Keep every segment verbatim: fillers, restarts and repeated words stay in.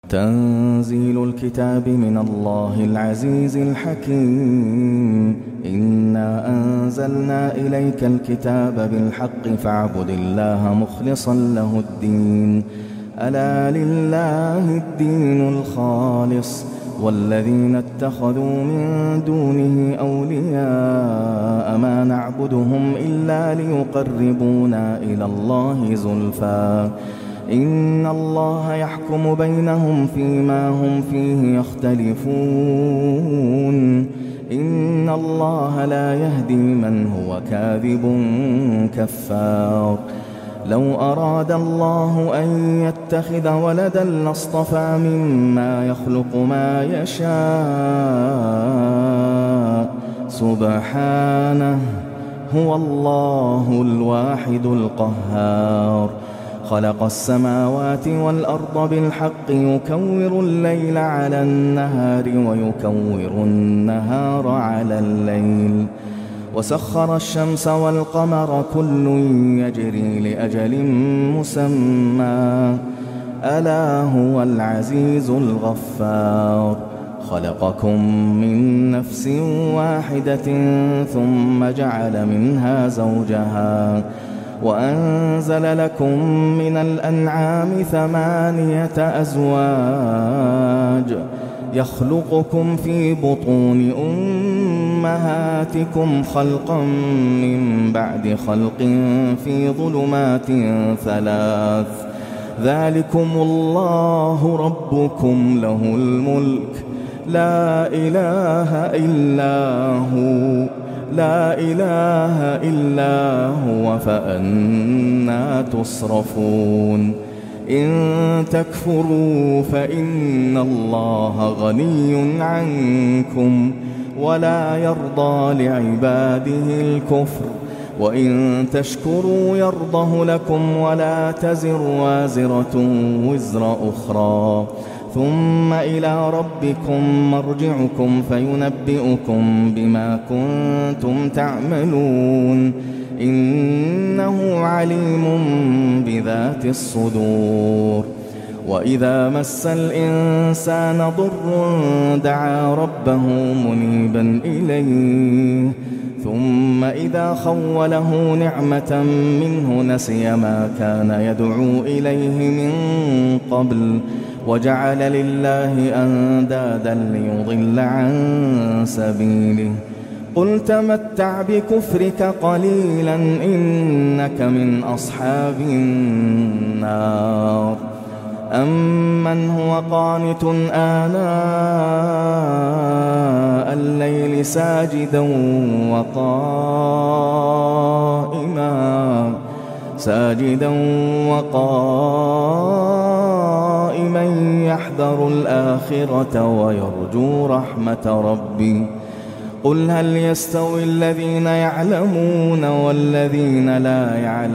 تنزيل الكتاب من الله العزيز الحكيم. إنا أنزلنا إليك الكتاب بالحق فاعبد الله مخلصا له الدين. ألا لله الدين الخالص والذين اتخذوا من دونه أولياء ما نعبدهم إلا ليقربونا إلى الله زلفى إن الله يحكم بينهم فيما هم فيه يختلفون. إن الله لا يهدي من هو كاذب كفار. لو أراد الله أن يتخذ ولدا لاصطفى مما يخلق ما يشاء سبحانه هو الله الواحد القهار. خلق السماوات والأرض بالحق يكور الليل على النهار ويكور النهار على الليل وسخر الشمس والقمر كل يجري لأجل مسمى ألا هو العزيز الغفار. خلقكم من نفس واحدة ثم جعل منها زوجها وأنزل لكم من الأنعام ثمانية أزواج يخلقكم في بطون أمهاتكم خلقا من بعد خلق في ظلمات ثلاث ذلكم الله ربكم له الملك لا إله إلا هو لا إله إلا هو فأنى تصرفون. إن تكفروا فإن الله غني عنكم ولا يرضى لعباده الكفر وإن تشكروا يرضه لكم ولا تزر وازرة وزر أخرى ثم إلى ربكم مرجعكم فينبئكم بما كنتم تعملون إنه عليم بذات الصدور. وإذا مس الإنسان ضر دعا ربه منيبا إليه ثم إذا خوله نعمة منه نسي ما كان يدعو إليه من قبل وجعل لله أندادا ليضل عن سبيله. قل تمتع بكفرك قليلا إنك من أصحاب النار. أمن هو قانت آناء الليل ساجدا وقائما ساجدا وقائما يحذر الآخرة ويرجو رحمة ربي. قل هل يستوي الذين يعلمون والذين لا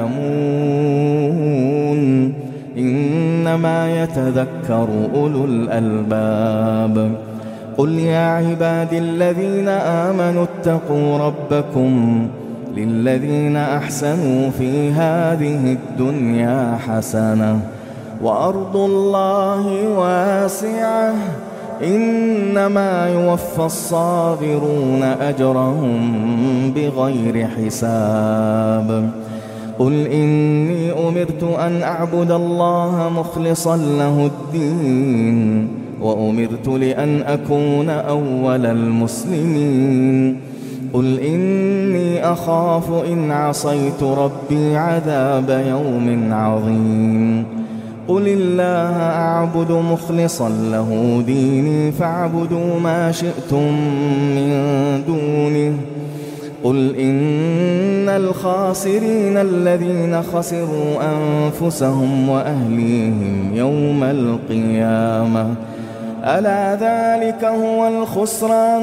يعلمون إنما يتذكر أولو الألباب. قل يا عبادي الذين آمنوا اتقوا ربكم للذين أحسنوا في هذه الدنيا حسنة وأرض الله واسعة إنما يوفى الصابرون أجرهم بغير حساب. قل إني أمرت أن أعبد الله مخلصا له الدين وأمرت لأن أكون أول المسلمين. قل إني أخاف إن عصيت ربي عذاب يوم عظيم. قل الله أعبد مخلصا له ديني فاعبدوا ما شئتم من دونه. قل إن الخاسرين الذين خسروا أنفسهم وأهليهم يوم القيامة ألا ذلك هو الخسران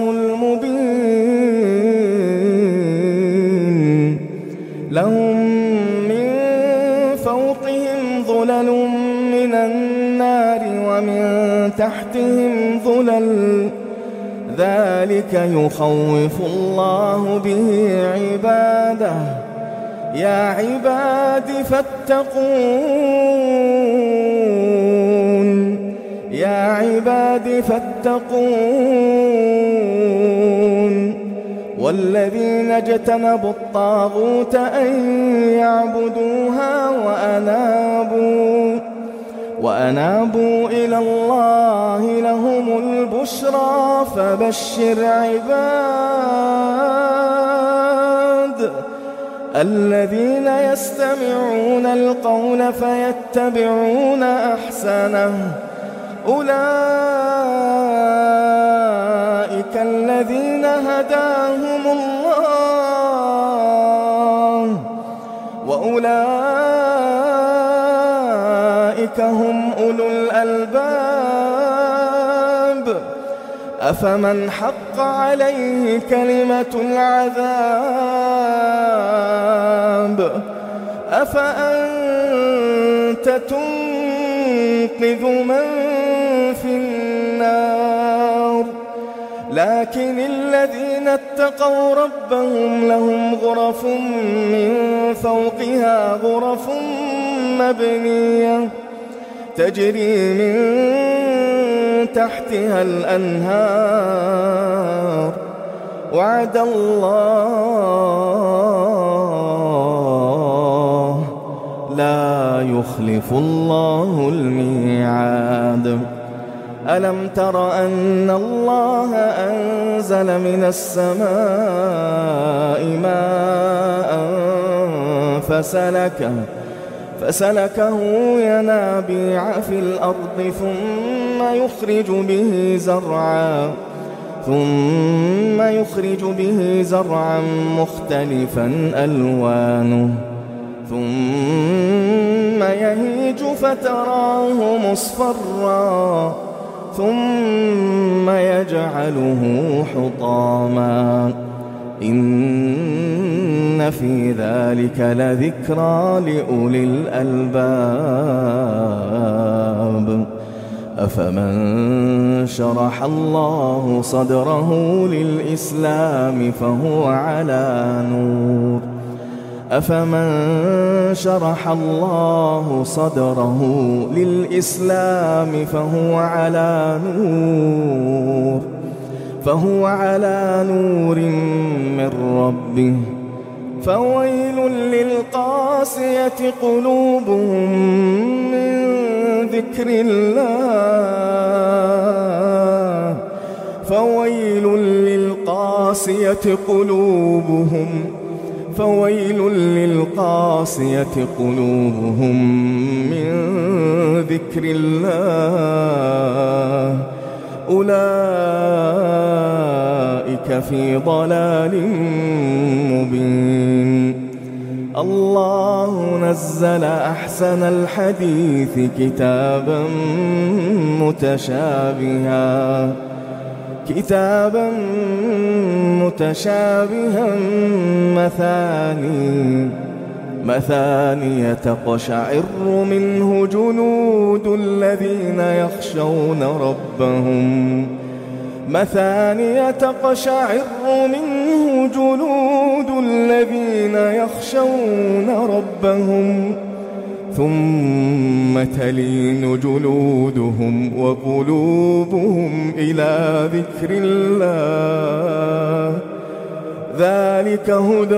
المبين. لهم من فوقهم ظلل من النار ومن تحتهم ظلل ذلك يخوف الله به عباده. يا عباد فاتقون يا عباد فاتقون والذين اجتنبوا الطاغوت أن يعبدوها وأنابوا وأنابوا إلى الله لهم البشرى فبشر عباد الذين يستمعون القول فيتبعون أحسنه أولئك الذين هداهم الله وأولئك هم أولو الألباب أفمن حق عليه كلمة العذاب أفأنت تنقذ من في النار لكن الذين اتقوا ربهم لهم غرف من فوقها غرف مبنية تجري من تحتها الأنهار وعد الله لا يخلف الله الميعاد ألم تر أن الله أنزل من السماء ماء فسلكه فسلكه ينابيع في الأرض ثم يخرج به زرعا ثم يخرج به زرعا مختلفا ألوانه ثم يهيج فتراه مصفرا ثم يجعله حطاما إن في ذلك لذكرى لأولي الألباب أفمن شرح الله صدره للإسلام فهو على نور أفمن شرح الله صدره للإسلام فهو على نور فهو على نور من ربه فويل للقاسية قلوبهم من ذكر الله فويل للقاسية قلوبهم فويل للقاسية قلوبهم من ذكر الله أولئك في ضلال مبين الله نزل أحسن الحديث كتابا متشابها كتابا متشابها مثاني مثانية تقشعر منه جلود الذين يخشون ربهم مثانية تقشعر منه جلود الذين يخشون ربهم ثم تلين جلودهم وقلوبهم إلى ذكر الله ذلك هدى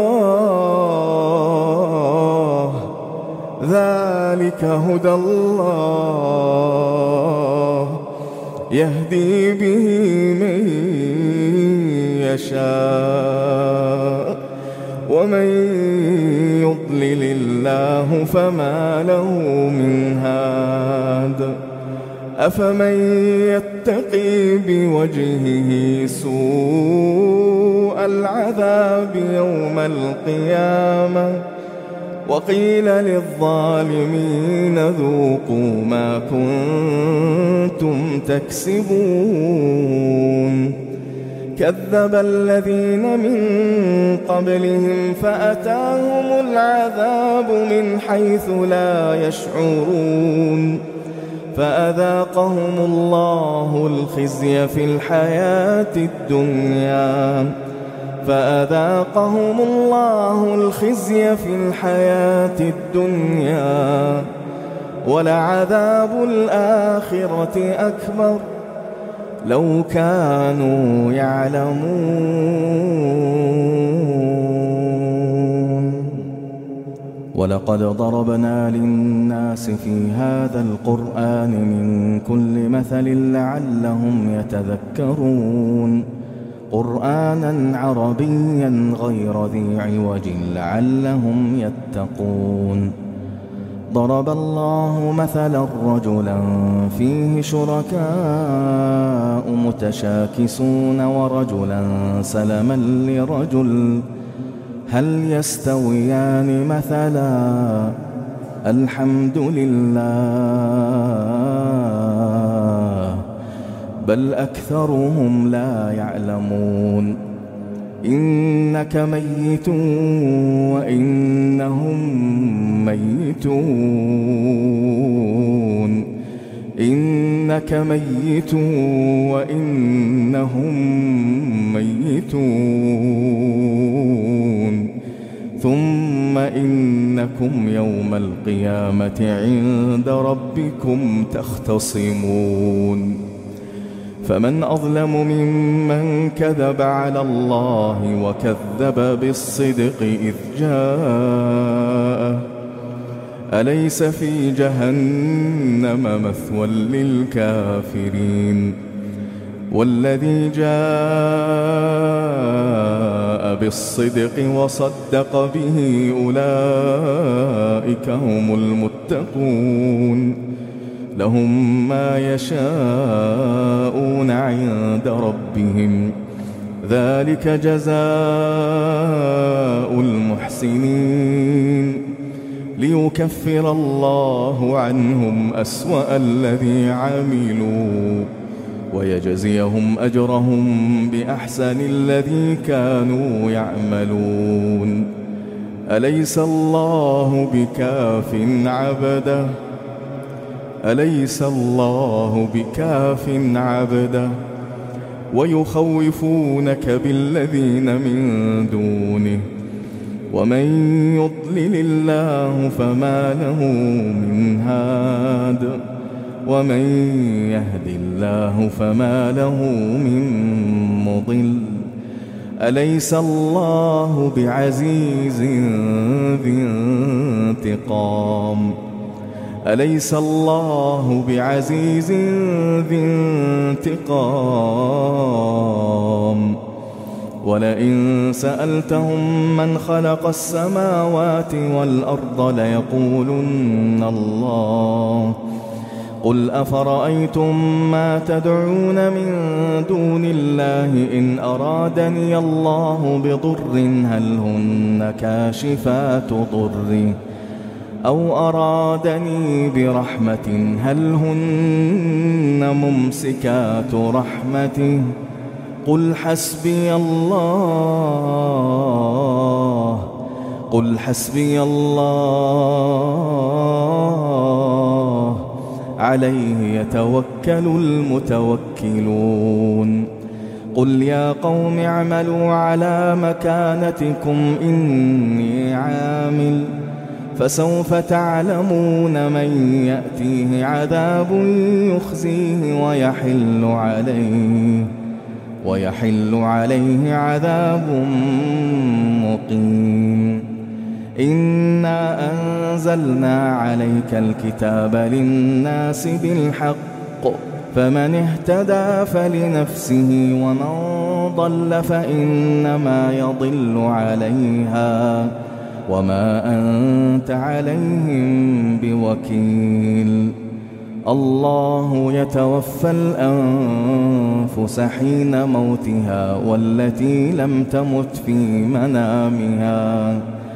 الله ذلك هدى الله يهدي به من يشاء ومن يضلل الله فما له من هاد أفمن يتقي بوجهه سوء العذاب يوم القيامة وقيل للظالمين ذوقوا ما كنتم تكسبون كذب الذين من قبلهم فأتاهم العذاب من حيث لا يشعرون فأذاقهم الله الخزي في الحياة الدنيا فأذاقهم الله الخزي في الحياة الدنيا ولعذاب الآخرة أكبر لو كانوا يعلمون. ولقد ضربنا للناس في هذا القرآن من كل مثل لعلهم يتذكرون. قرآنا عربيا غير ذي عوج لعلهم يتقون. ضرب الله مثلا رجلا فيه شركاء متشاكسون ورجلا سلما لرجل هل يستويان مثلا الحمد لله بل أكثرهم لا يعلمون. إنك ميت وإنهم ميتون إنك ميت وإنهم ميتون ثم إنكم يوم القيامة عند ربكم تختصمون. فمن أظلم ممن كذب على الله وكذب بالصدق إذ جاءه أليس في جهنم مثوى للكافرين. والذي جاء بالصدق وصدق به أولئك هم المتقون لهم ما يشاءون عند ربهم ذلك جزاء المحسنين ليكفر الله عنهم أسوأ الذي عملوا ويجزيهم أجرهم بأحسن الذي كانوا يعملون. أليس الله بكاف عبده أليس الله بكاف عبده ويخوفونك بالذين من دونه ومن يضلل الله فما له من هاد ومن يهد الله فما له من مضل. أليس الله بعزيز ذي انتقام أليس الله بعزيز ذي انتقام. ولئن سألتهم من خلق السماوات والأرض ليقولن الله قل أفرأيتم ما تدعون من دون الله إن أرادني الله بضر هل هن كاشفات ضره أو أرادني برحمة هل هن ممسكات رحمته قل حسبي الله قل حسبي الله عليه يتوكل المتوكلون. قل يا قوم اعملوا على مكانتكم إني عامل فسوف تعلمون من يأتيه عذاب يخزيه ويحل عليه ويحل عليه عذاب مقيم. إنا أنزلنا عليك الكتاب للناس بالحق فمن اهتدى فلنفسه ومن ضل فإنما يضل عليها وما أنت عليهم بوكيل. الله يتوفى الأنفس حين موتها والتي لم تمت في منامها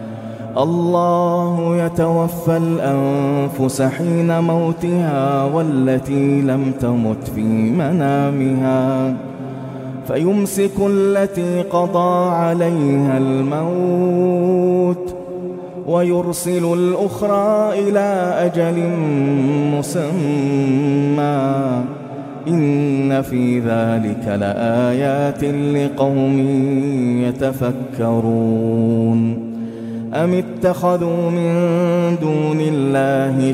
الله يتوفى الأنفس حين موتها والتي لم تمت في منامها فيمسك التي قضى عليها الموت ويرسل الأخرى إلى أجل مسمى إن في ذلك لآيات لقوم يتفكرون. أم اتخذوا من دون الله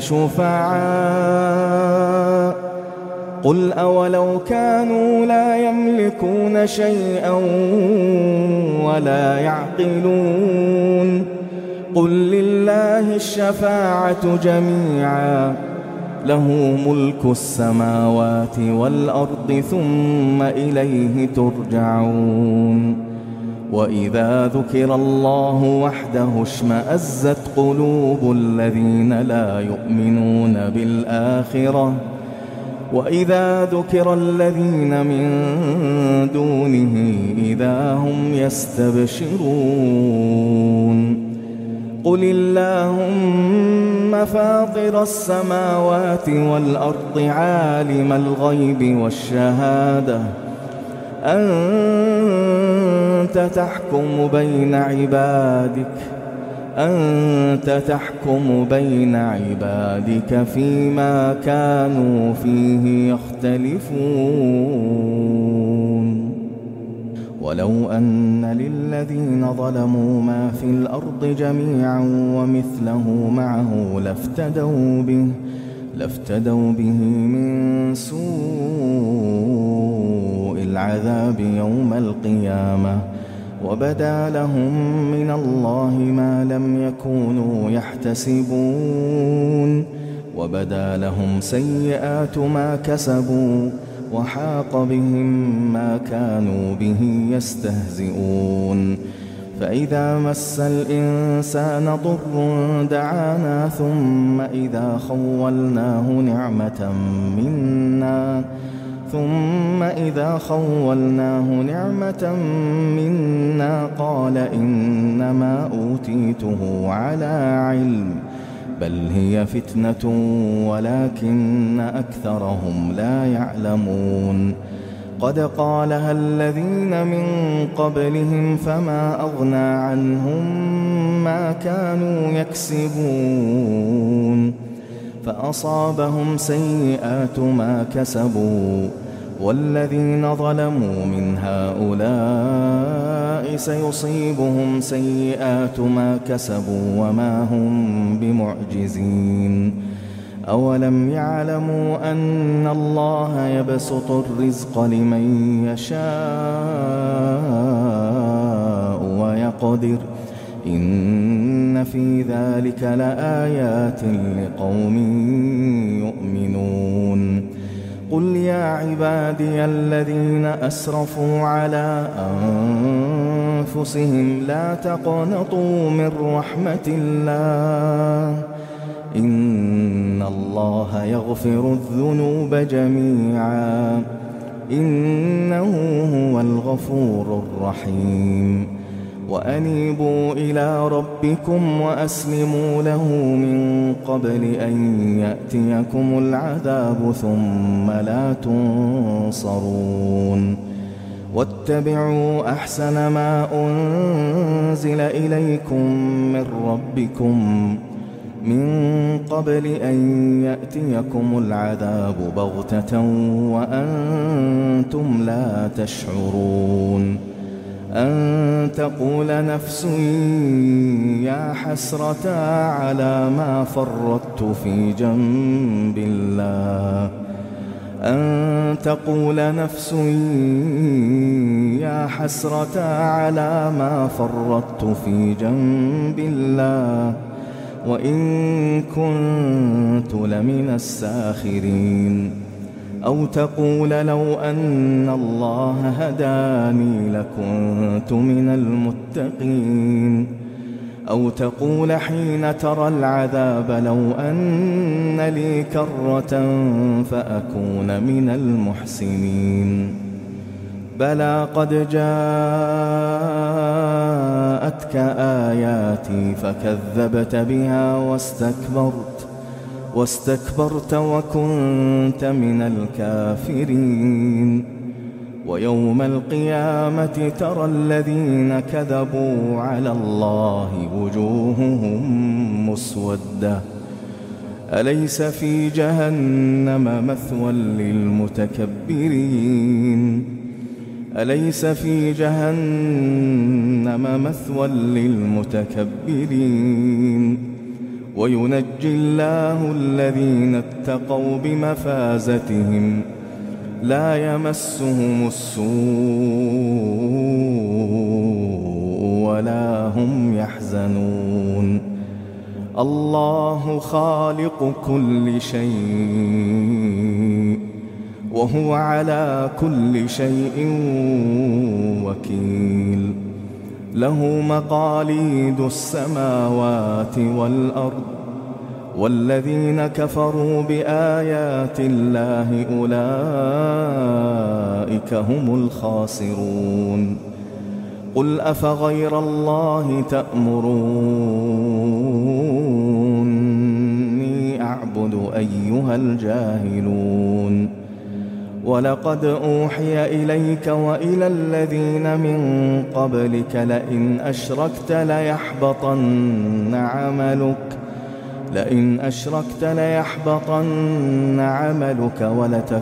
شفعاء قل أولو كانوا لا يملكون شيئا ولا يعقلون قل لله الشفاعة جميعا له ملك السماوات والأرض ثم إليه ترجعون وإذا ذكر الله وحده اشمأزت قلوب الذين لا يؤمنون بالآخرة وإذا ذكر الذين من دونه إذا هم يستبشرون قل اللهم فاطر السماوات والأرض عالم الغيب والشهادة أنت تحكم بين عبادك أنت تحكم بين عبادك فيما كانوا فيه يختلفون ولو أن للذين ظلموا ما في الأرض جميعا ومثله معه لافتدوا به لافتدوا به من سوء العذاب يوم القيامة وبدا لهم من الله ما لم يكونوا يحتسبون وبدا لهم سيئات ما كسبوا وحاق بهم ما كانوا به يستهزئون فإذا مس الإنسان ضر دعانا ثم إذا خولناه نعمة منا ثم إذا خولناه نعمة منا قال إنما أوتيته على علم بل هي فتنة ولكن أكثرهم لا يعلمون قد قالها الذين من قبلهم فما أغنى عنهم ما كانوا يكسبون فأصابهم سيئات ما كسبوا والذين ظلموا من هؤلاء سيصيبهم سيئات ما كسبوا وما هم بمعجزين أولم يعلموا أن الله يبسط الرزق لمن يشاء ويقدر إن في ذلك لآيات لقوم يؤمنون قل يا عبادي الذين أسرفوا على أنفسهم لا تقنطوا من رحمة الله إن الله يغفر الذنوب جميعا إنه هو الغفور الرحيم وأنيبوا إلى ربكم وأسلموا له من قبل أن يأتيكم العذاب ثم لا تنصرون واتبعوا أحسن ما أنزل إليكم من ربكم من قبل أن يأتيكم العذاب بغتة وأنتم لا تشعرون أن تقول نفس يا حسرة على ما فرطت في جنب الله أن تقول نفس يا حسرة على ما فرطت في جنب الله وإن كنت لمن الساخرين أو تقول لو أن الله هداني لكنت من المتقين أو تقول حين ترى العذاب لو أن لي كرة فأكون من المحسنين بلى قد جاءتك آياتي فكذبت بها واستكبرت واستكبرت وكنت من الكافرين ويوم القيامة ترى الذين كذبوا على الله وجوههم مسودة أليس في جهنم مثوى للمتكبرين أليس في جهنم مثوى للمتكبرين وينجي الله الذين اتقوا بمفازتهم لا يمسهم السوء ولا هم يحزنون الله خالق كل شيء وهو على كل شيء وكيل له مقاليد السماوات والأرض والذين كفروا بآيات الله أولئك هم الخاسرون قل أفغير الله تأمروني أعبد أيها الجاهلون ولقد أوحي إليك وإلى الذين من قبلك لئن أشركت ليحبطن عملك لئن أشركت ليحبطن عملك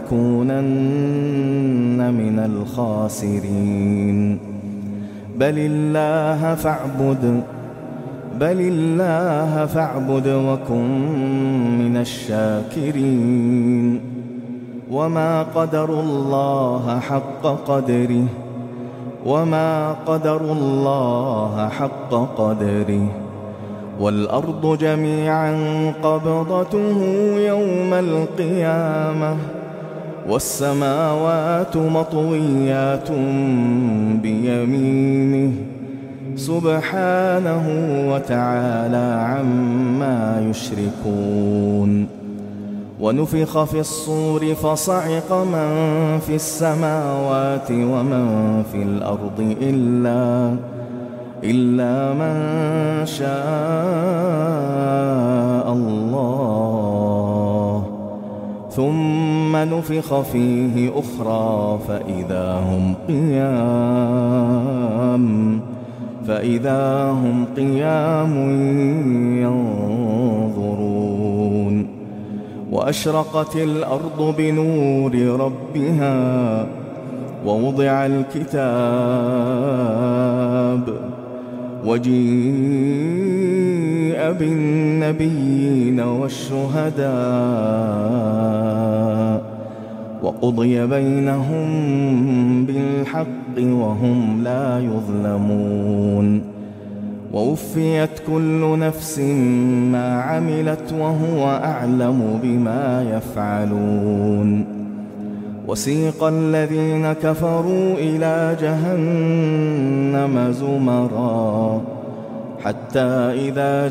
ولتكونن من الخاسرين بل الله فاعبد بل الله فاعبد وكن من الشاكرين وما قدروا الله حق قدره وما قدروا الله حق قدره والأرض جميعا قبضته يوم القيامة والسماوات مطويات بيمينه سبحانه وتعالى عما يشركون ونفخ في الصور فصعق من في السماوات ومن في الأرض إلا إلا من شاء الله ثم نفخ فيه أخرى فإذا هم قيام فإذا هم قيام ينظرون وأشرقت الأرض بنور ربها ووضع الكتاب وجيء بالنبيين والشهداء وقضي بينهم بالحق وهم لا يظلمون ووفيت كل نفس ما عملت وهو أعلم بما يفعلون وسيق الذين كفروا إلى جهنم زمرا حتى إذا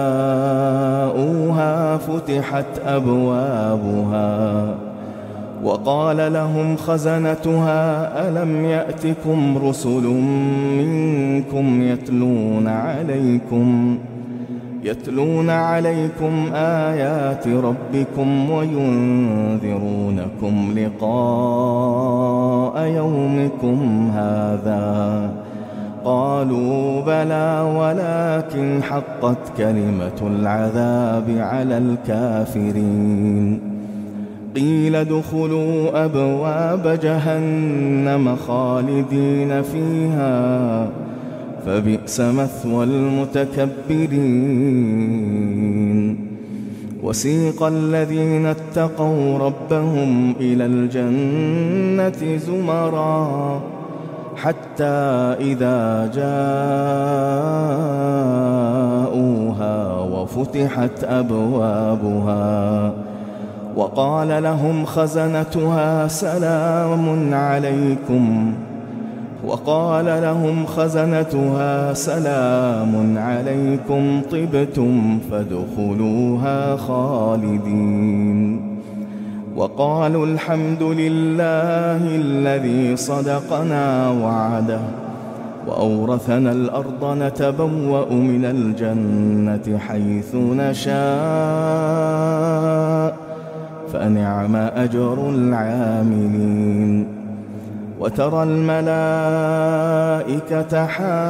جاءوها فتحت أبوابها وقال لهم خزنتها ألم يأتكم رسل منكم يتلون عليكم يتلون عليكم آيات ربكم وينذرونكم لقاء يومكم هذا قالوا بلى ولكن حقت كلمة العذاب على الكافرين قيل ادخلوا أبواب جهنم خالدين فيها فبئس مثوى المتكبرين وسيق الذين اتقوا ربهم إلى الجنة زمرا حتى إذا جاءوها وفتحت أبوابها وقال لهم خزنتها سلام عليكم وقال لهم خزنتها سلام عليكم طبتم فادخلوها خالدين وقالوا الحمد لله الذي صدقنا وعده وأورثنا الأرض نتبوأ من الجنة حيث نشاء فنعم أجر العاملين وترى الملائكة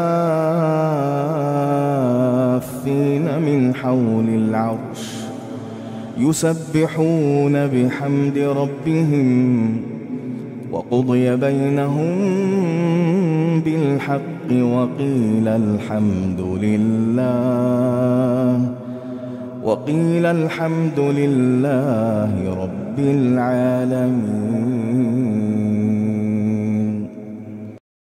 حافين من حول العرش يسبحون بحمد ربهم وقضي بينهم بالحق وقيل الحمد لله وقيل الحمد لله رب العالمين.